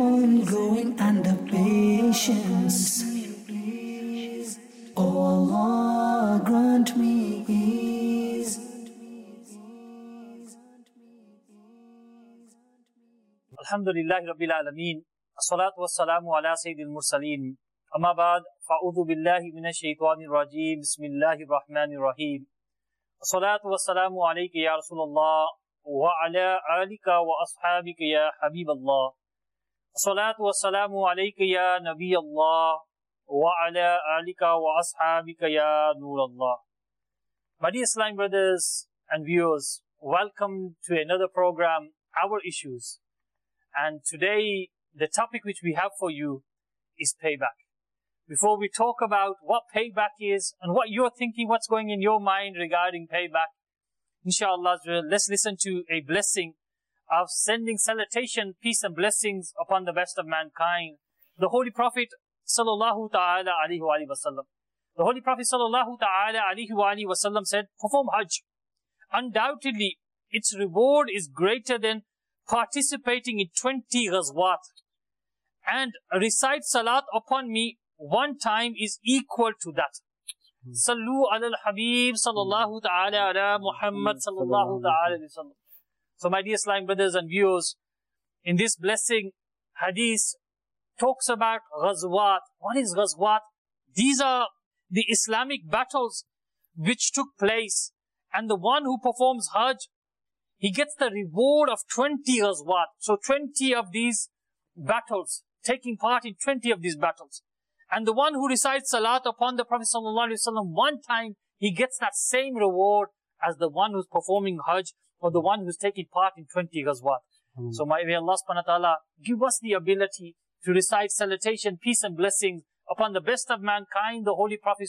ongoing and the patience. Oh Allah, grant me ease. Alhamdulillahi Rabbil Alameen. As-salatu was-salamu ala Sayyidil Mursaleen. Amma ba'd, fa'udhu billahi minash shaitanir rajeem. Bismillahir Rahmanir Rahim. As-salatu was-salamu alayka ya Rasulullah wa ala alika wa ashabika ya Habiballah. As-salatu was-salamu alayka ya Nabi Allah wa ala alika wa ashabika ya Nurullah. My dear Islam brothers and viewers, welcome to another program, Our Issues. And today, the topic which we have for you is payback. Before we talk about what payback is and what you're thinking, what's going in your mind regarding payback, inshallah, let's listen to a blessing of sending salutation, peace and blessings upon the best of mankind, the Holy Prophet sallallahu ta'ala alayhi wa sallam. The Holy Prophet sallallahu ta'ala alayhi wa sallam said, perform Hajj. Undoubtedly, its reward is greater than participating in 20 ghazwat, and recite salat upon me one time is equal to that. Sallu ala al-Habib sallallahu ta'ala ala Muhammad sallallahu ta'ala alayhi wa sallam. So my dear Islam brothers and viewers, in this blessing, hadith talks about ghazwat. What is ghazwat? These are the Islamic battles which took place, and the one who performs Hajj, he gets the reward of 20 ghazwat. So 20 of these battles, taking part in 20 of these battles. And the one who recites salat upon the Prophet ﷺ one time, he gets that same reward as the one who's performing Hajj or the one who's taking part in 20 ghazwat. So may Allah subhanahu wa ta'ala give us the ability to recite salutation, peace and blessings upon the best of mankind, the Holy Prophet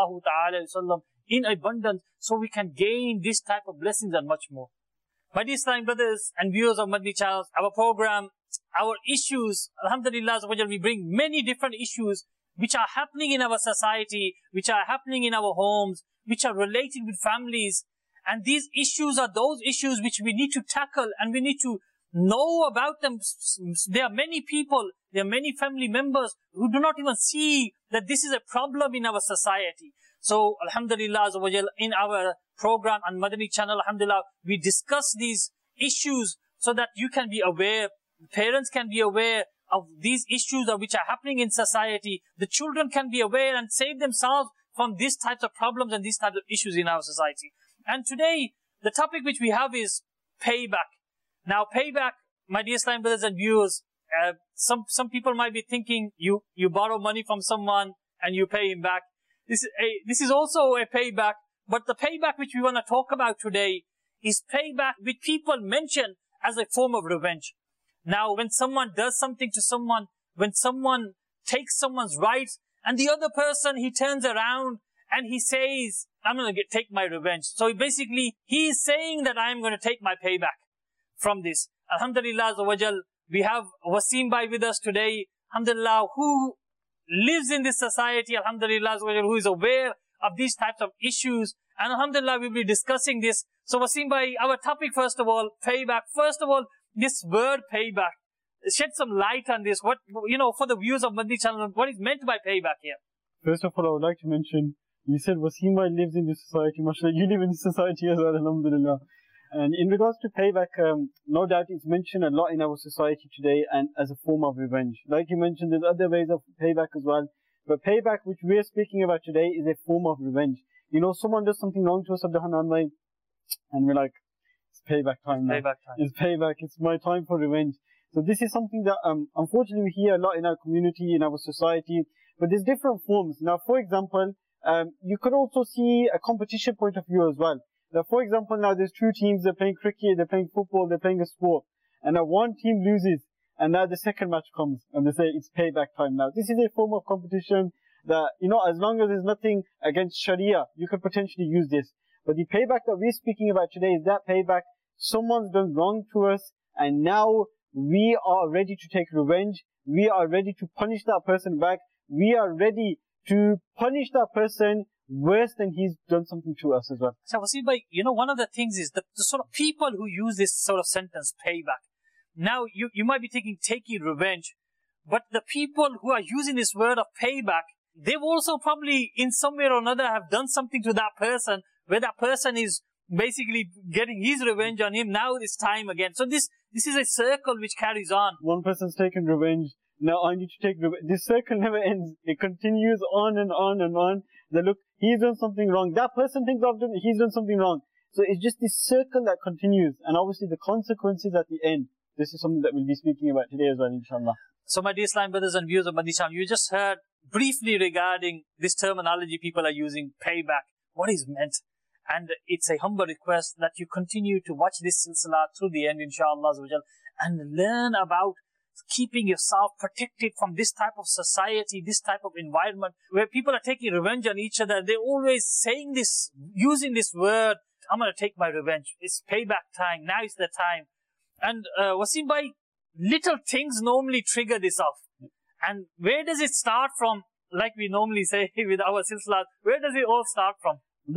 ﷺ in abundance, so we can gain this type of blessings and much more. My dear Islam brothers and viewers of Madani channels, our program, Our Issues, alhamdulillah, we bring many different issues which are happening in our society, which are happening in our homes, which are related with families. And these issues are those issues which we need to tackle and we need to know about them. There are many people, there are many family members who do not even see that this is a problem in our society. So, alhamdulillah, in our program on Madani channel, alhamdulillah, we discuss these issues so that you can be aware, parents can be aware of these issues which are happening in society. The children can be aware and save themselves from these types of problems and these types of issues in our society. And today, the topic which we have is payback. Now, payback, my dear Islam brothers and viewers, some people might be thinking you borrow money from someone and you pay him back. This is also a payback, but the payback which we want to talk about today is payback which people mention as a form of revenge. Now, when someone does something to someone, when someone takes someone's rights, and the other person, he turns around and he says, I'm going to take my revenge. So basically, he is saying that I'm going to take my payback from this. Alhamdulillah, we have Wasim Bhai with us today, alhamdulillah, who lives in this society, alhamdulillah, who is aware of these types of issues. And alhamdulillah, we'll be discussing this. So Wasim Bhai, our topic first of all, payback. First of all, this word payback, shed some light on this. What, for the viewers of Madani channel, what is meant by payback here? First of all, I would like to mention, you said Wasim Bhai lives in this society. MashaAllah, you live in this society as well, alhamdulillah. And in regards to payback, no doubt it's mentioned a lot in our society today and as a form of revenge. Like you mentioned, there's other ways of payback as well. But payback, which we're speaking about today, is a form of revenge. Someone does something wrong to us, Abdurrahman, and we're like, it's payback time now. Payback time. It's payback. It's my time for revenge. So this is something that, unfortunately, we hear a lot in our community, in our society. But there's different forms. Now, for example, you could also see a competition point of view as well. Now, for example, now there's two teams, they're playing cricket, they're playing football, they're playing a sport. And now one team loses, and now the second match comes, and they say it's payback time now. This is a form of competition that, as long as there's nothing against Sharia, you could potentially use this. But the payback that we're speaking about today is that payback, someone's done wrong to us, and now we are ready to take revenge, we are ready to punish that person back, we are ready to punish that person worse than he's done something to us as well. So, Wasim Bhai, one of the things is the sort of people who use this sort of sentence, payback. Now, you might be taking revenge, But the people who are using this word of payback, they've also probably in some way or another have done something to that person where that person is basically getting his revenge on him. Now it's time again. So this is a circle which carries on. One person's taken revenge. Now I need to take revenge. This circle never ends. It continues on and on and on. That look, he's done something wrong. That person thinks he's done something wrong. So it's just this circle that continues. And obviously the consequences at the end. This is something that we'll be speaking about today as well, inshallah. So my dear Islam brothers and viewers of Madani Channel, you just heard briefly regarding this terminology people are using, payback, what is meant. And it's a humble request that you continue to watch this silsila through the end, inshallah, and learn about keeping yourself protected from this type of society, this type of environment where people are taking revenge on each other. They're always saying this, using this word, I'm going to take my revenge. It's payback time. Now is the time. And Wasim bhai, little things normally trigger this off. And where does it start from? Like we normally say with our silsila, where does it all start from?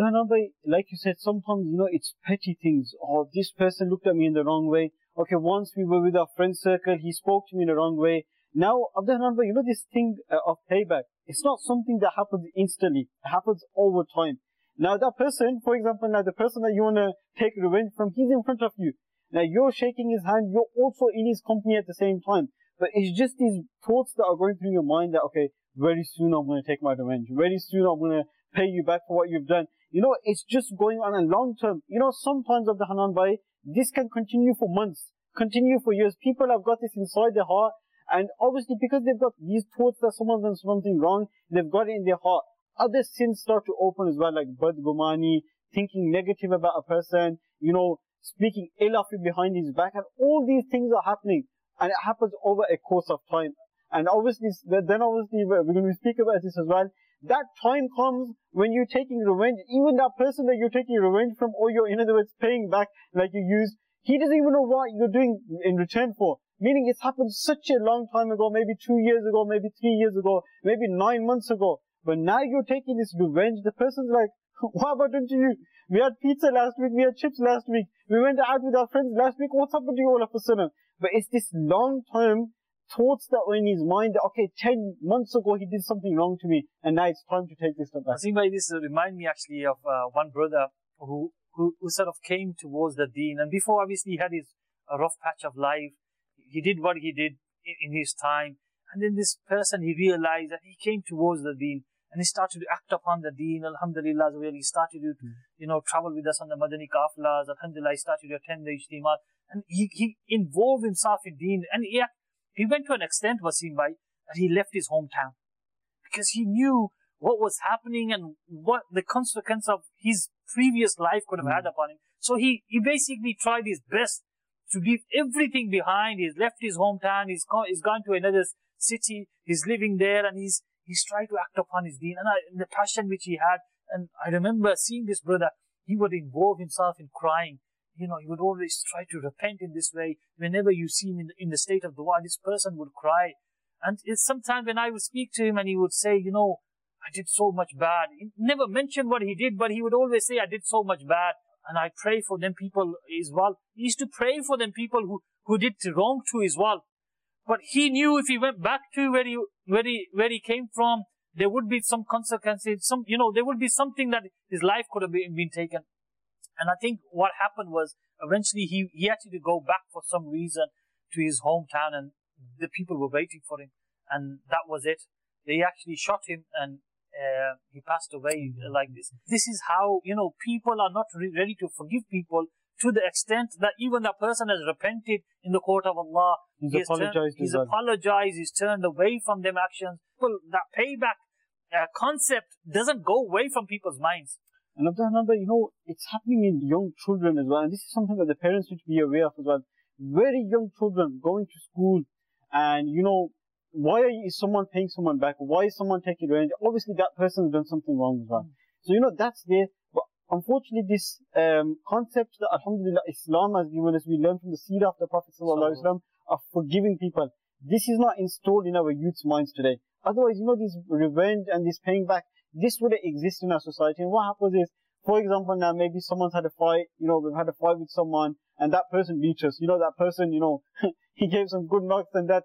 Like you said, sometimes, it's petty things. Oh, this person looked at me in the wrong way. Okay, once we were with our friend circle, he spoke to me in the wrong way. Now, this thing of payback, it's not something that happens instantly. It happens over time. Now, that person, for example, the person that you want to take revenge from, he's in front of you. Now, you're shaking his hand, you're also in his company at the same time. But it's just these thoughts that are going through your mind that, okay, very soon I'm going to take my revenge. Very soon I'm going to pay you back for what you've done. It's just going on a long term. Sometimes of the Hanan Bhai, this can continue for months, continue for years. People have got this inside their heart. And obviously because they've got these thoughts that someone's done something wrong, they've got it in their heart. Other sins start to open as well, like badgumani, thinking negative about a person, speaking ill of him behind his back. And all these things are happening. And it happens over a course of time. And obviously, we're going to speak about this as well. That time comes when you're taking revenge. Even that person that you're taking revenge from, or you're, in other words, paying back like you used, he doesn't even know what you're doing in return for. Meaning it's happened such a long time ago, maybe 2 years ago, maybe 3 years ago, maybe 9 months ago. But now you're taking this revenge. The person's like, what have I done to you? We had pizza last week, we had chips last week, we went out with our friends last week, what's happened to you all of a sudden? But it's this long-term thoughts that were in his mind that, okay, 10 months ago he did something wrong to me, and now it's time to take this step back. I think this remind me actually of one brother who sort of came towards the deen, and before obviously he had his rough patch of life. He did what he did in his time, and then this person, he realized that he came towards the deen, and he started to act upon the deen. Alhamdulillah, he started to travel with us on the Madani Kafilas. Alhamdulillah, he started to attend the Ijtimat, and he involved himself in deen, and he went to an extent, Wasim bhai, that he left his hometown because he knew what was happening and what the consequence of his previous life could have had upon him. So he basically tried his best to leave everything behind. He's left his hometown, he's gone to another city, he's living there, and he's tried to act upon his deen and the passion which he had. And I remember seeing this brother, he would involve himself in crying. He would always try to repent in this way. Whenever you see him in the state of dua, this person would cry. And it's sometimes when I would speak to him and he would say, I did so much bad. He never mentioned what he did, but he would always say, I did so much bad. And I pray for them people as well. He used to pray for them people who did wrong to as well. But he knew if he went back to where he came from, there would be some consequences. There would be something that his life could have been taken. And I think what happened was eventually he had to go back for some reason to his hometown, and the people were waiting for him, and that was it. They actually shot him, and he passed away like this. This is how, people are not ready to forgive people to the extent that even that person has repented in the court of Allah. He's apologized, he's turned away from them actions. Well, that payback concept doesn't go away from people's minds. And it's happening in young children as well. And this is something that the parents need to be aware of as well. Very young children going to school, and why is someone paying someone back? Why is someone taking revenge? Obviously that person has done something wrong as well. So that's there. But unfortunately this concept that Alhamdulillah Islam has given us, we learn from the seerah of the Prophet ﷺ of forgiving people. This is not installed in our youth's minds today. Otherwise, this revenge and this paying back, this wouldn't exist in our society. And what happens is, for example, now maybe someone's had a fight, we've had a fight with someone, and that person beat us. That person, he gave some good knocks and that's it.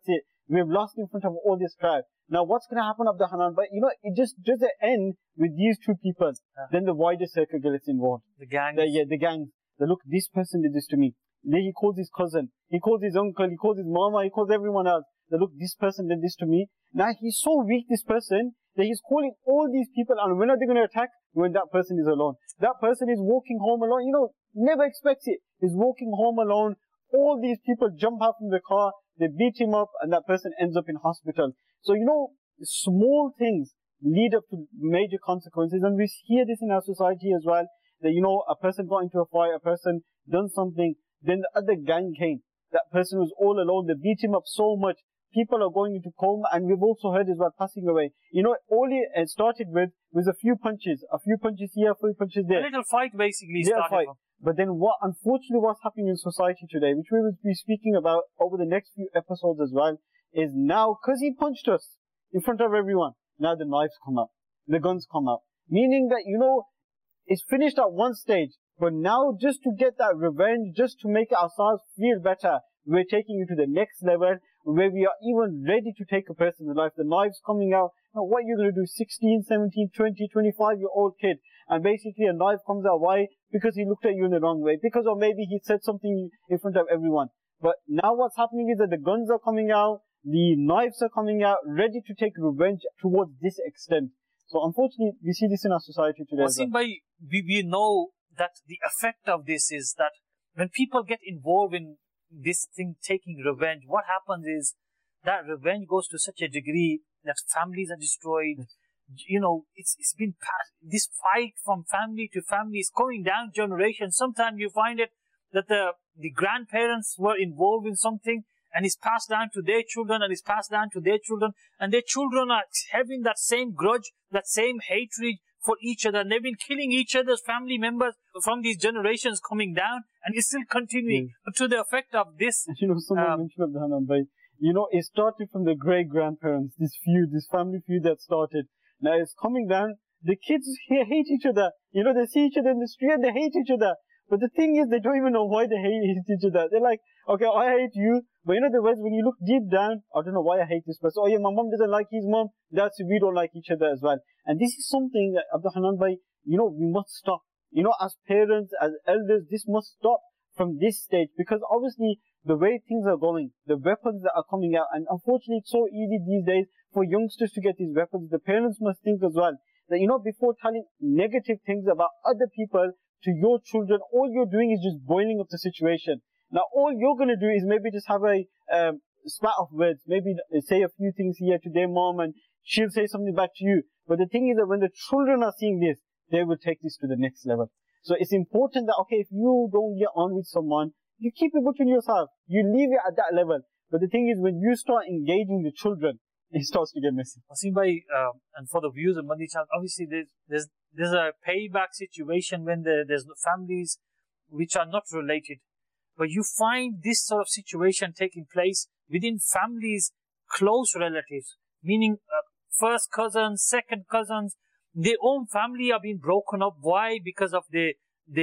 We've lost in front of all this crowd. Now what's going to happen, Abdul Hanan? But you know, it just doesn't end with these two people. Then the wider circle gets involved. The gangs. The gangs. They look, this person did this to me. Then he calls his cousin. He calls his uncle. He calls his mama. He calls everyone else. They look, this person did this to me. Now he's so weak, this person, that he's calling all these people, and when are they going to attack? When that person is alone. That person is walking home alone. You know, never expects it. He's walking home alone. All these people jump out from the car. They beat him up, and that person ends up in hospital. So, you know, small things lead up to major consequences, and we hear this in our society as well, that, you know, a person got into a fight, a person done something, then the other gang came. That person was all alone. They beat him up so much. People are going into coma, and we've also heard as well passing away. You know, all it started with was a few punches here, a few punches there. A little fight basically started fight. But then unfortunately what's happening in society today, which we will be speaking about over the next few episodes as well, is now, because he punched us in front of everyone, now the knives come out, the guns come out. Meaning that, you know, it's finished at one stage, but now just to get that revenge, just to make ourselves feel better, we're taking you to the next level, where we are even ready to take a person's life. The knives coming out. Now, what you're going to do, 16, 17, 20, 25-year-old kid, and basically a knife comes out. Why? Because he looked at you in the wrong way. Because, or maybe he said something in front of everyone. But now what's happening is that the guns are coming out, the knives are coming out, ready to take revenge towards this extent. So unfortunately, we see this in our society today. Wasim bhai, we know that the effect of this is that when people get involved in this thing, taking revenge, what happens is that revenge goes to such a degree that families are destroyed. You know, it's been passed. This fight from family to family is going down generations. Sometimes you find it that the grandparents were involved in something, and it's passed down to their children, and it's passed down to their children, and their children are having that same grudge, that same hatred for each other, and they've been killing each other's family members from these generations coming down, and it's still continuing to the effect of this. You know, someone mentioned Abdul Hanan bhai, you know, it started from the great-grandparents, this family feud that started. Now it's coming down, the kids here hate each other. You know, they see each other in the street and they hate each other. But the thing is, they don't even know why they hate each other. They're like, okay, I hate you. But you know, the words, when you look deep down, I don't know why I hate this person. Oh yeah, my mom doesn't like his mom. That's, we don't like each other as well. And this is something that, Abdul Hanan bhai, you know, we must stop. You know, as parents, as elders, this must stop from this stage. Because obviously, the way things are going, the weapons that are coming out, and unfortunately, it's so easy these days for youngsters to get these weapons. The parents must think as well that, you know, before telling negative things about other people to your children, all you're doing is just boiling up the situation. Now, all you're going to do is maybe just have a spat of words, maybe say a few things here to their mom, and she'll say something back to you. But the thing is that when the children are seeing this, they will take this to the next level. So it's important that, okay, if you don't get on with someone, you keep it between yourself. You leave it at that level. But the thing is, when you start engaging the children, it starts to get messy. Wasim bhai, and for the viewers of Madani Channel, obviously there's a payback situation when there's families which are not related. But you find this sort of situation taking place within families, close relatives, meaning first cousins, second cousins, their own family are being broken up. Why? Because of the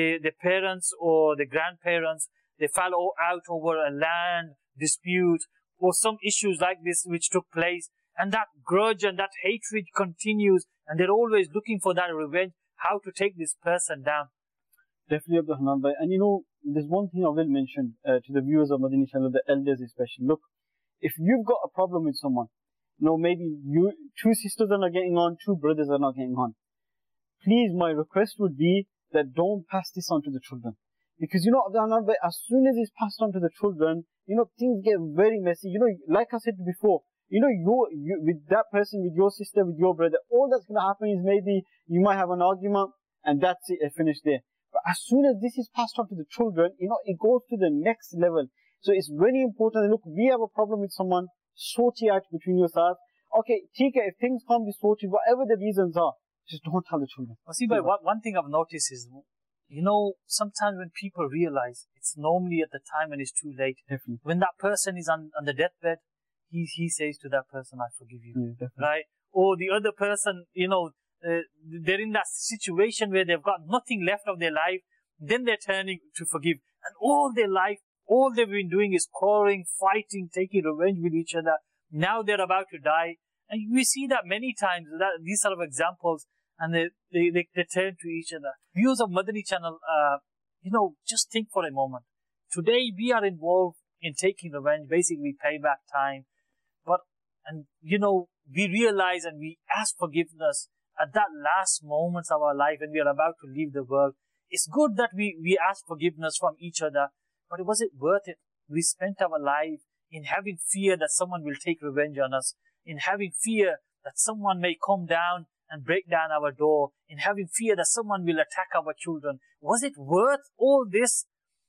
parents or the grandparents, they fell out over a land dispute or some issues like this which took place. And that grudge and that hatred continues, and they're always looking for that revenge, how to take this person down. Definitely, Abdul Hanan bhai. And you know, there's one thing I will mention to the viewers of Madani Channel, the elders especially. Look, if you've got a problem with someone, you know, maybe two sisters are not getting on, two brothers are not getting on. Please, my request would be that don't pass this on to the children. Because, you know, Abdul Hanan bhai, as soon as it's passed on to the children, you know, things get very messy. You know, like I said before, you know, you with that person, with your sister, with your brother, all that's going to happen is maybe you might have an argument, and that's it, it finished there. But as soon as this is passed on to the children, you know, it goes to the next level. So it's very important. Look, we have a problem with someone, sort it out between yourselves. Okay, Tika, if things can't be sorted, whatever the reasons are, just don't tell the children. Wasim bhai, one thing I've noticed is, you know, sometimes when people realize, it's normally at the time when it's too late. Definitely. When that person is on the deathbed, he says to that person, I forgive you. Yeah, right? Or the other person, you know, they're in that situation where they've got nothing left of their life, then they're turning to forgive. And all their life, all they've been doing is quarreling, fighting, taking revenge with each other. Now they're about to die. And we see that many times, that these sort of examples, and they turn to each other. Viewers of Madani channel, just think for a moment. Today we are involved in taking revenge, basically payback time. We realize and we ask forgiveness at that last moments of our life when we are about to leave the world. It's good that we ask forgiveness from each other, but was it worth it? We spent our life in having fear that someone will take revenge on us, in having fear that someone may come down and break down our door, in having fear that someone will attack our children. Was it worth all this?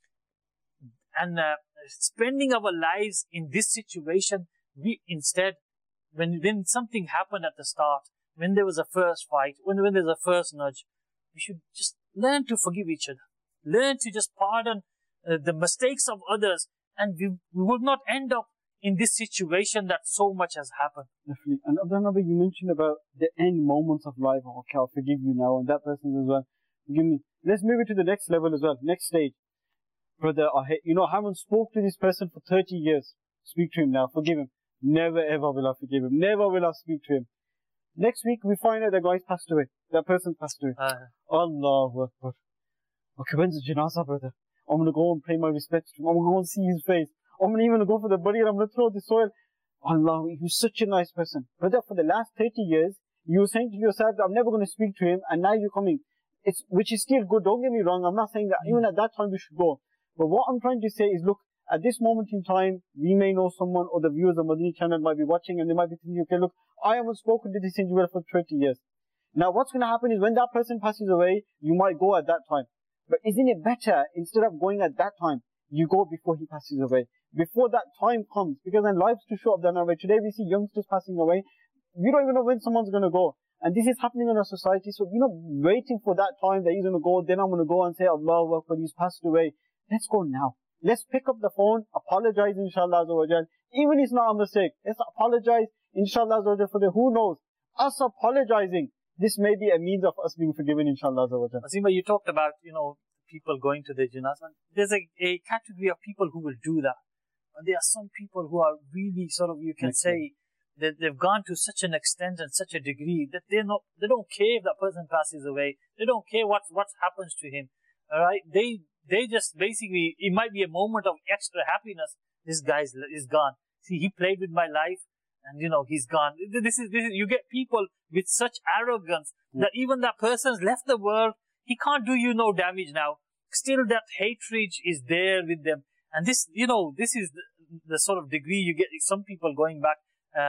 And spending our lives in this situation, we instead, when something happened at the start, when there was a first fight, when there's a first nudge, we should just learn to forgive each other. Learn to just pardon the mistakes of others, and we will not end up in this situation that so much has happened. Definitely. And Abdul, you mentioned about the end moments of life. Okay, I'll forgive you now, and that person as well. Forgive me. Let's move it to the next level as well. Next stage. Brother, I haven't spoke to this person for 30 years. Speak to him now. Forgive him. Never ever will I forgive him. Never will I speak to him. Next week, we find out that guy's passed away. That person passed away. Allahu Akbar. Okay, when's the janazah, brother? I'm going to go and pay my respects to him. I'm going to go and see his face. I'm not even going to go for the burial. I'm going to throw the soil. Allah, he was such a nice person. Brother, for the last 30 years, you were saying to yourself that I'm never going to speak to him, and now you're coming. Which is still good. Don't get me wrong. I'm not saying that even at that time we should go. But what I'm trying to say is, look, at this moment in time, we may know someone, or the viewers of Madani channel might be watching, and they might be thinking, okay, look, I haven't spoken to this individual for 20 years. Now, what's going to happen is when that person passes away, you might go at that time. But isn't it better, instead of going at that time, you go before he passes away? Before that time comes, because then life's too short of that way. Today we see youngsters passing away. We don't even know when someone's going to go. And this is happening in our society. So we're not waiting for that time that he's going to go, then I'm going to go and say, Allahu Akbar, he's passed away. Let's go now. Let's pick up the phone, apologize, inshallah, even if it's not a mistake. Let's apologize, inshallah, for the who knows. Us apologizing, this may be a means of us being forgiven, inshallah. Azima, you talked about, people going to the janazah. There's a category of people who will do that. And there are some people who are really you can say, that they've gone to such an extent and such a degree that they don't care if that person passes away. They don't care what happens to him. Alright? They just basically, it might be a moment of extra happiness. This guy is gone. See, he played with my life, and he's gone. This is, you get people with such arrogance that even that person's left the world, he can't do you no damage now. Still that hatred is there with them. And this, this is the sort of degree you get some people going back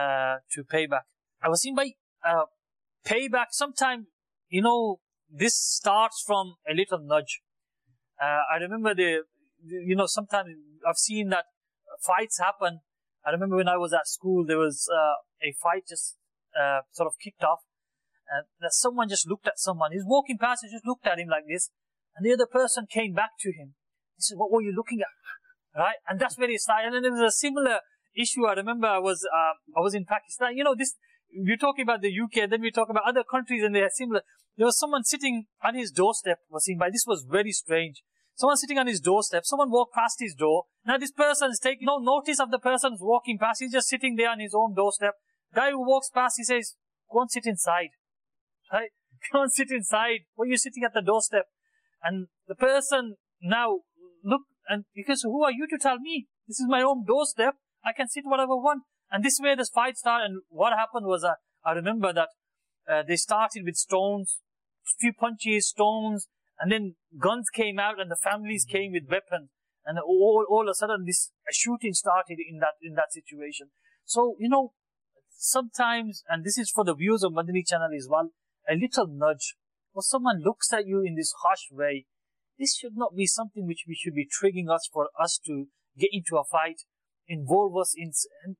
to payback. I was saying by payback, sometimes, this starts from a little nudge. I remember sometimes I've seen that fights happen. I remember when I was at school, there was a fight just sort of kicked off. And that someone just looked at someone. He's walking past and just looked at him like this. And the other person came back to him. He said, what were you looking at? Right? And that's where it started. And then there was a similar issue. I remember I was in Pakistan. We're talking about the UK, then we talk about other countries, and they are similar. There was someone sitting on his doorstep, this was very strange. Someone sitting on his doorstep, someone walked past his door. Now this person is taking no notice of the person who's walking past. He's just sitting there on his own doorstep. Guy who walks past, he says, go and sit inside. Right? Go and sit inside. Why are you sitting at the doorstep? And the person now look, and because who are you to tell me? This is my own doorstep. I can sit whatever I want. And this way this fight started. And what happened was, I remember that they started with stones, few punches, stones, and then guns came out, and the families came with weapons. And all of a sudden, this shooting started in that situation. So, sometimes, and this is for the viewers of Madani channel as well, a little nudge, or someone looks at you in this harsh way, this should not be something which we should be triggering us for us to get into a fight, involve us in,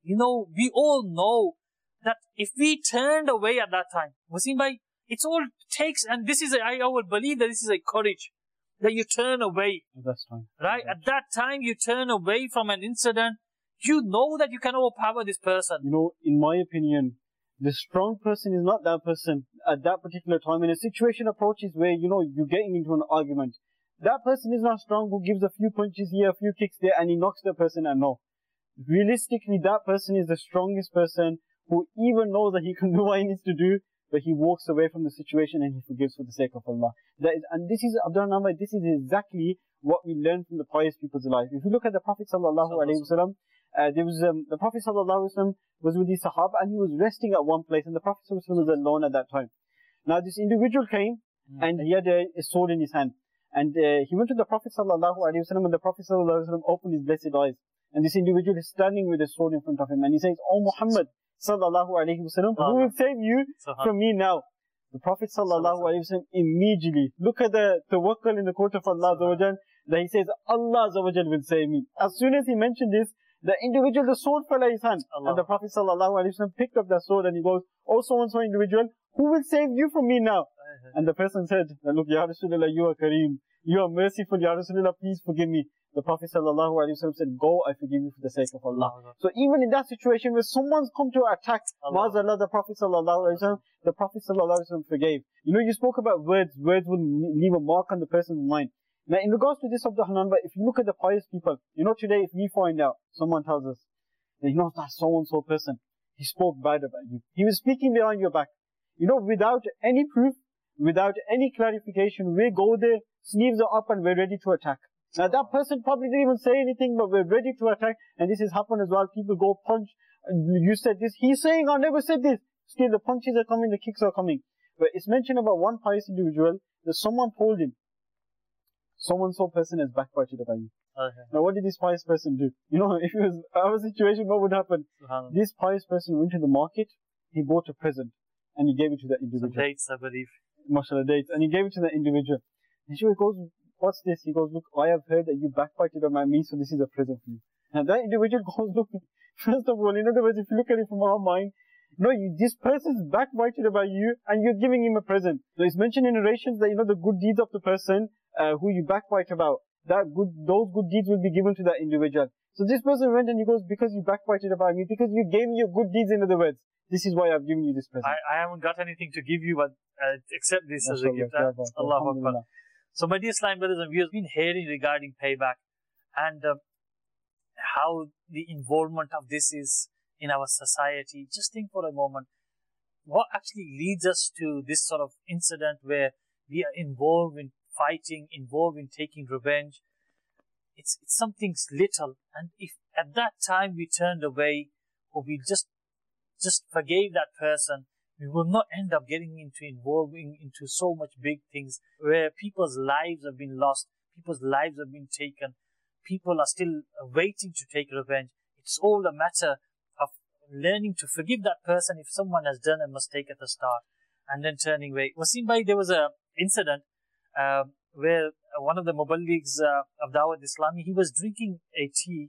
we all know that if we turned away at that time, Wasim bhai, it's all takes, and this is, I will believe that this is a courage, that you turn away. That's fine. Right? At that time, you turn away from an incident, you know that you can overpower this person. In my opinion, the strong person is not that person at that particular time. In a situation approaches where, you're getting into an argument, that person is not strong who gives a few punches here, a few kicks there, and he knocks the person and no. realistically, that person is the strongest person who even knows that he can do what he needs to do, but he walks away from the situation and he forgives for the sake of Allah. And this is, Abdurrahman, this is exactly what we learn from the pious people's life. If you look at the Prophet sallallahu alaihi wasallam, the Prophet sallallahu alaihi wasallam was with his Sahaba and he was resting at one place, and the Prophet sallallahu alaihi wasallam was alone at that time. Now this individual came and he had a sword in his hand, and he went to the Prophet sallallahu alaihi wasallam, and the Prophet sallallahu alaihi wasallam opened his blessed eyes, and this individual is standing with a sword in front of him, and he says, "Oh Muhammad sallallahu alaihi wasallam, who will save you from me now?" The Prophet sallallahu alaihi wasallam immediately, look at the tawakkul in the court of Allah azza wa jal, that he says, Allah azza wa jal will save me. As soon as he mentioned this, the individual, the sword fell at his hand, and the Prophet sallallahu alaihi wasallam picked up that sword and he goes, "Oh so and so individual, who will save you from me now?" And the person said, "Look, Ya Rasulullah, you are Kareem, you are merciful, Ya Rasulullah, please forgive me." The Prophet sallallahu alaihi wasallam said, "Go, I forgive you for the sake of Allah." So even in that situation where someone's come to attack, Ma'azallah, the Prophet sallallahu alaihi wasallam forgave. You know, you spoke about words. Words will leave a mark on the person's mind. Now, in regards to this, Abdurrahman, if you look at the pious people, you know, today if we find out, someone tells us, that, you know, that so-and-so person, he spoke bad about you. He was speaking behind your back. You know, without any proof, without any clarification, we go there, sleeves are up and we're ready to attack. Now that person probably didn't even say anything, but we're ready to attack, and this has happened as well. People go punch, you said this, he's saying, "I never said this." Still the punches are coming, the kicks are coming. But it's mentioned about one pious individual that someone told him, "So-and-so person has backbited about you." Now what did this pious person do? You know, if it was our situation, what would happen? This pious person went to the market, he bought a present, and he gave it to that individual. Some dates, I believe. MashaAllah, dates. And he gave it to that individual. And he goes, "What's this?" He goes, "Look, I have heard that you backbited about me, so this is a present for you." And that individual goes, "Look, first of all, in other words, if you look at it from our mind, no, this person's backbited about you, and you're giving him a present." So it's mentioned in narrations that, you know, the good deeds of the person who you backbite about, those good deeds will be given to that individual. So this person went and he goes, "Because you backbited about me, because you gave me your good deeds, in other words, this is why I've given you this present." I haven't got anything to give you, but accept this as a gift. Allahu Akbar. So my dear Islam brothers and viewers, we've been hearing regarding payback and how the involvement of this is in our society. Just think for a moment, what actually leads us to this sort of incident where we are involved in fighting, involved in taking revenge. It's something little, and if at that time we turned away or we just forgave that person, we will not end up getting involving into so much big things where people's lives have been lost, people's lives have been taken, people are still waiting to take revenge. It's all a matter of learning to forgive that person if someone has done a mistake at the start, and then turning away. Wasim bhai, there was a incident where one of the muballighs of Dawat Islami, he was drinking a tea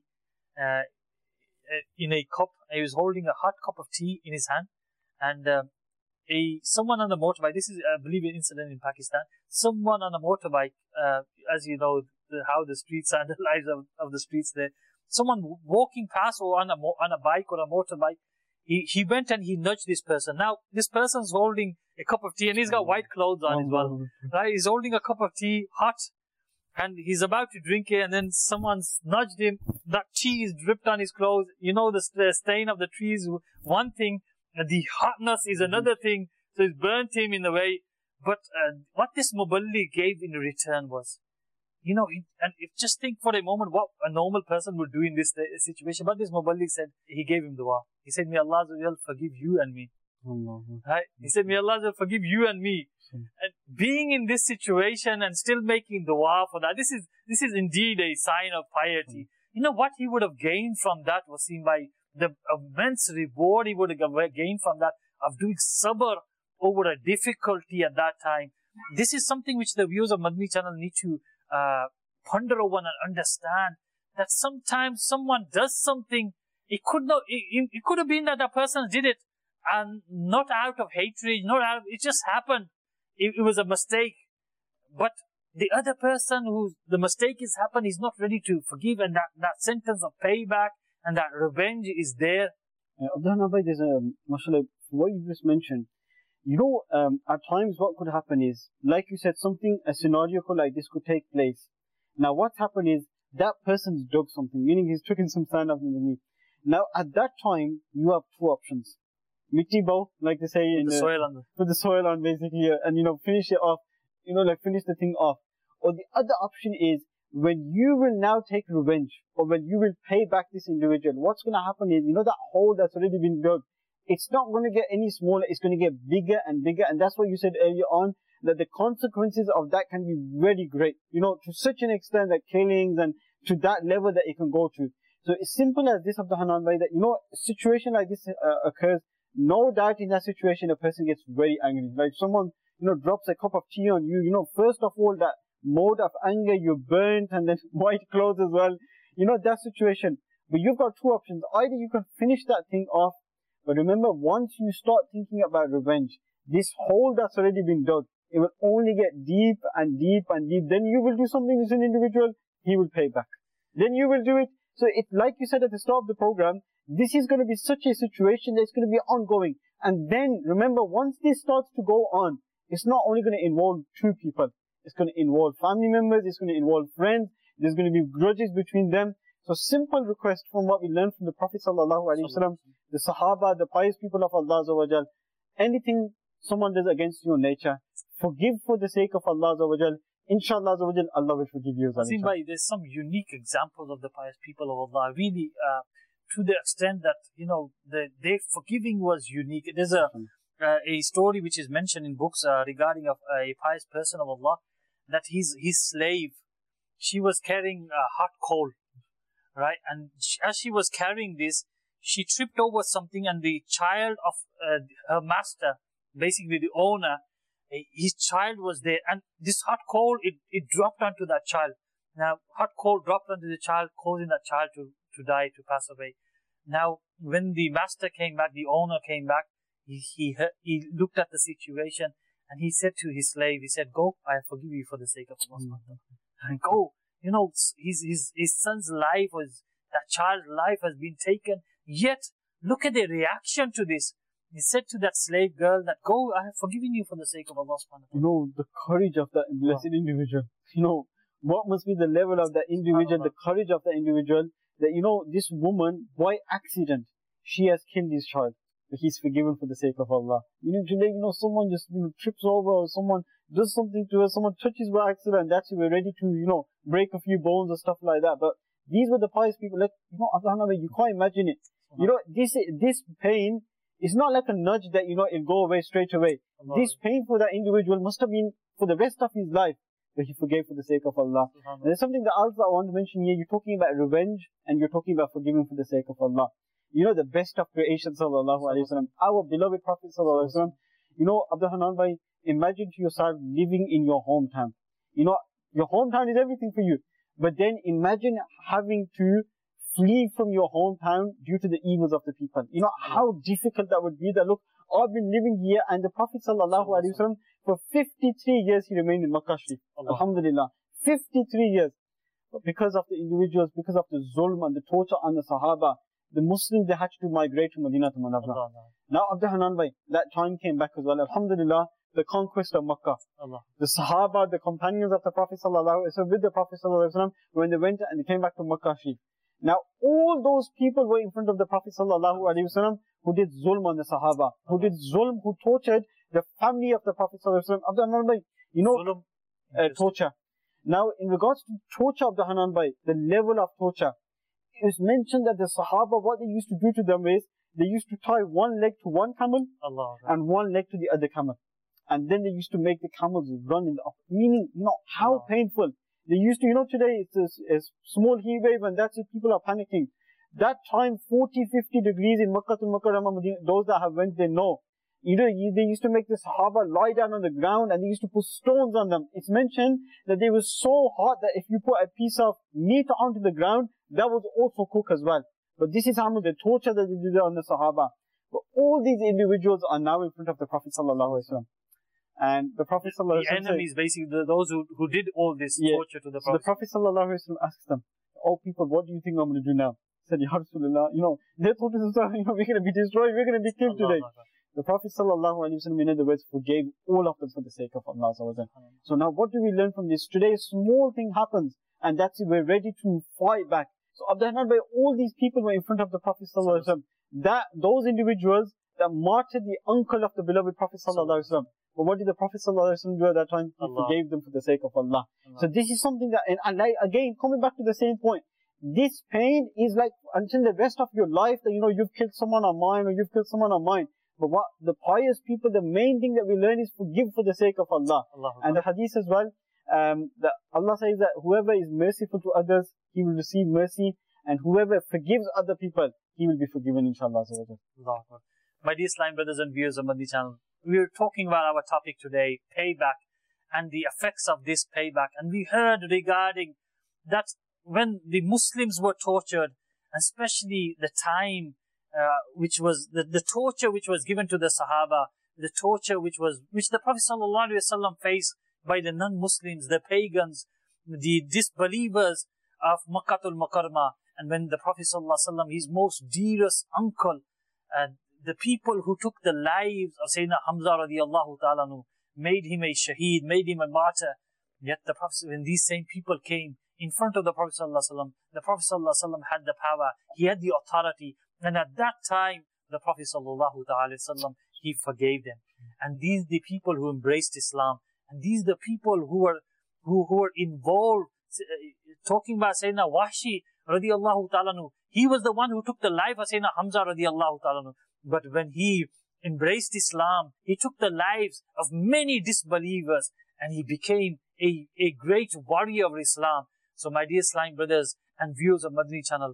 in a cup. He was holding a hot cup of tea in his hand, and someone on a motorbike, this is, I believe, an incident in Pakistan. Someone on a motorbike, as you know, how the streets are, the lives of the streets there. Someone walking past or on a bike or a motorbike, he went and he nudged this person. Now, this person's holding a cup of tea and he's got white clothes on as well. Right? He's holding a cup of tea, hot, and he's about to drink it, and then someone's nudged him. That tea is dripped on his clothes. You know, the stain of the tree is one thing, and the hotness is another thing. So it's burnt him in a way. But what this muballigh gave in return was, you know, and if just think for a moment what a normal person would do in this situation. But this muballigh said, he gave him dua. He said, "May Allah forgive you and me." Right? He said, "May Allah forgive you and me." And being in this situation and still making dua for that, this is indeed a sign of piety. You know what he would have gained from that was seen by the immense reward he would have gained from that, of doing sabr over a difficulty at that time. This is something which the viewers of Madani channel need to ponder over and understand, that sometimes someone does something, it could have been that the person did it and not out of hatred, it just happened. It was a mistake. But the other person who the mistake has happened is not ready to forgive, and that sentence of payback and that revenge is there. There's mashallah, what you just mentioned. You know, at times what could happen is, like you said, a scenario like this could take place. Now what's happened is, that person's dug something, meaning he's taken some sand off underneath. Now, at that time, you have two options. Mitti bow, like they say in the soil on the... put the soil on basically, and finish it off, like finish the thing off. Or the other option is, when you will now take revenge, or when you will pay back this individual, what's going to happen is, that hole that's already been dug, it's not going to get any smaller, it's going to get bigger and bigger, and that's what you said earlier on, that the consequences of that can be very great, to such an extent that killings and to that level that it can go to. So it's simple as this, Abdul Hanan Bhai, that, a situation like this occurs, no doubt in that situation a person gets very angry. Like someone, drops a cup of tea on you, first of all, that mode of anger, you're burnt, and then white clothes as well, that situation. But you've got two options. Either you can finish that thing off, but remember, once you start thinking about revenge, this hole that's already been dug, it will only get deep and deep and deep. Then you will do something to an individual, he will pay back. Then you will do it. So it's like you said at the start of the program, this is going to be such a situation that's going to be ongoing. And then, remember, once this starts to go on, it's not only going to involve two people. It's going to involve family members, it's going to involve friends, there's going to be grudges between them. So simple request from what we learned from the Prophet ﷺ, the Sahaba, the pious people of Allah Azza wa Jal, anything someone does against your nature, forgive for the sake of Allah Azza wa Jal. Inshallah Azza wa Jal, Allah will forgive you. Azim Bhai, there's some unique examples of the pious people of Allah, really, to the extent that, their forgiving was unique. There's a story which is mentioned in books regarding a pious person of Allah, that his slave, she was carrying a hot coal, right? And as she was carrying this, she tripped over something, and the child of her master, basically the owner, his child was there, and this hot coal, it dropped onto that child. Now, hot coal dropped onto the child, causing that child to die, to pass away. Now, when the master came back, the owner came back, he looked at the situation, and he said to his slave, he said, "Go, I forgive you for the sake of Allah." And go. His son's life that child's life has been taken. Yet, look at the reaction to this. He said to that slave girl that, "Go, I have forgiven you for the sake of Allah subhanahu wa ta'ala." The courage of that blessed individual. What must be the level of that individual, the courage of that individual, that, this woman, by accident, she has killed his child. But he's forgiven for the sake of Allah. Today, someone just, trips over, or someone does something to her, someone touches by accident, that's it, we're ready to, break a few bones or stuff like that. But these were the pious people, like, you can't imagine it. This pain is not like a nudge that, it'll go away straight away. This pain for that individual must have been for the rest of his life, but he forgave for the sake of Allah. And there's something that else I want to mention here. You're talking about revenge, and you're talking about forgiving for the sake of Allah. The best of creation, sallallahu alayhi wa sallam, our beloved Prophet sallallahu alayhi wa sallam. Abdul Hanan Bhai, imagine to yourself living in your hometown. Your hometown is everything for you. But then imagine having to flee from your hometown due to the evils of the people. How difficult that would be. That look, I've been living here, and the Prophet sallallahu alaihi wasallam, for 53 years he remained in Makkah Sharif. Alhamdulillah. 53 years. But because of the individuals, because of the zulm and the torture on the Sahaba, the Muslims, they had to migrate to Medina to Munawwara. Now Abdul Hanan Bhai, that time came back as well. Alhamdulillah, the conquest of Makkah. The Sahaba, the companions of the Prophet sallallahu alaihi wasallam, with the Prophet sallallahu alaihi wasallam, when they went and they came back to Makkah Sharif. Now, all those people were in front of the Prophet sallallahu alaihi wasallam who did zulm on the Sahaba, who did zulm, who tortured the family of the Prophet sallallahu alaihi wasallam. Abdul Hanan Bhai, torture. Now, in regards to torture of the Hanan Bhai, the level of torture, it was mentioned that the Sahaba, what they used to do to them is, they used to tie one leg to one camel and one leg to the other camel. And then they used to make the camels run in the up. Meaning, how painful. They used to, today it's a small heat wave and that's it, people are panicking. That time, 40, 50 degrees in Makkah to Mukarramah, those that have went, they know. They used to make the Sahaba lie down on the ground and they used to put stones on them. It's mentioned that they were so hot that if you put a piece of meat onto the ground, that would also cook as well. But this is how much the torture that they did on the Sahaba. But all these individuals are now in front of the Prophet sallallahu alaihi wasallam. And the Prophet sallallahu alaihi wasallam, the enemies, basically, those who did all this torture to the Prophet. So the Prophet sallallahu alaihi wasallam asks them, "Oh people, what do you think I'm going to do now?" He said, "Ya Rasulullah, they thought we're going to be destroyed, we're going to be killed today." The Prophet sallallahu alaihi wasallam, in other words, forgave all of them for the sake of Allah. So now what do we learn from this? Today a small thing happens, and that's it, we're ready to fight back. So Abdurrahman Bhai, all these people were in front of the Prophet sallallahu alaihi wasallam. Those individuals that martyred the uncle of the beloved Prophet sallallahu alaihi wasallam. But what did the Prophet sallallahu alaihi wasallam do at that time? He forgave them for the sake of Allah. So this is something that, and like, again, coming back to the same point, this pain is like until the rest of your life that, you've killed someone on mine or you've killed someone on mine. But what the pious people, the main thing that we learn is forgive for the sake of Allah. And the hadith as well, that Allah says that whoever is merciful to others, he will receive mercy, and whoever forgives other people, he will be forgiven, inshallah. My dear Islam brothers and viewers of Madani channel, we are talking about our topic today, payback, and the effects of this payback. And we heard regarding that when the Muslims were tortured, especially the time which was the torture which was given to the Sahaba, the torture which the Prophet ﷺ faced by the non-Muslims, the pagans, the disbelievers of Makkatul Mukarramah, and when the Prophet ﷺ, his most dearest uncle, the people who took the lives of Sayyidina Hamza radiallahu ta'ala anhu, made him a shaheed, made him a martyr. Yet the Prophet, when these same people came in front of the Prophet ﷺ, the Prophet ﷺ had the power, he had the authority, and at that time, the Prophet ﷺ, he forgave them. And these are the people who embraced Islam, and these are the people who were involved, talking about Sayyidina Wahshi radiallahu ta'ala anhu. He was the one who took the life of Sayyidina Hamza radiallahu ta'ala anhu. But when he embraced Islam, he took the lives of many disbelievers, and he became a great warrior of Islam. So my dear Islam brothers and viewers of Madani channel,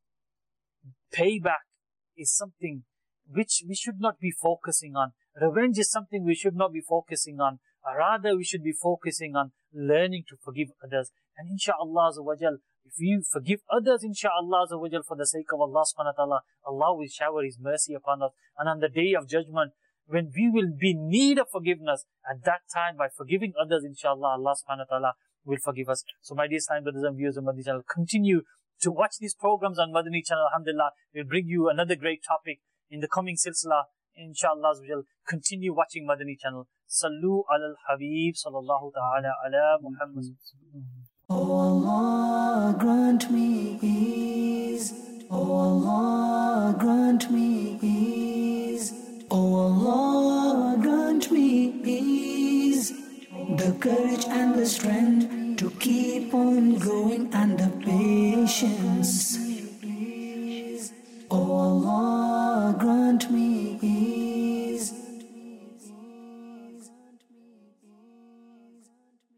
payback is something which we should not be focusing on. Revenge is something we should not be focusing on. Rather, we should be focusing on learning to forgive others. And insha'Allah azza wa jal, if you forgive others, insha'Allah azza wa jal, for the sake of Allah subhanahu wa ta'ala, Allah will shower His mercy upon us. And on the day of judgment, when we will be in need of forgiveness, at that time, by forgiving others, insha'Allah, Allah subhanahu wa ta'ala will forgive us. So my dear Islam brothers and viewers of Madani channel, continue to watch these programs on Madani channel. Alhamdulillah, we'll bring you another great topic in the coming silsila. Inshallah, we'll continue watching Madani channel. Sallu ala al-Habib sallallahu ta'ala ala Muhammad. Oh Allah, grant me ease. Oh Allah, grant me ease. Oh Allah, grant me ease. The courage and the strength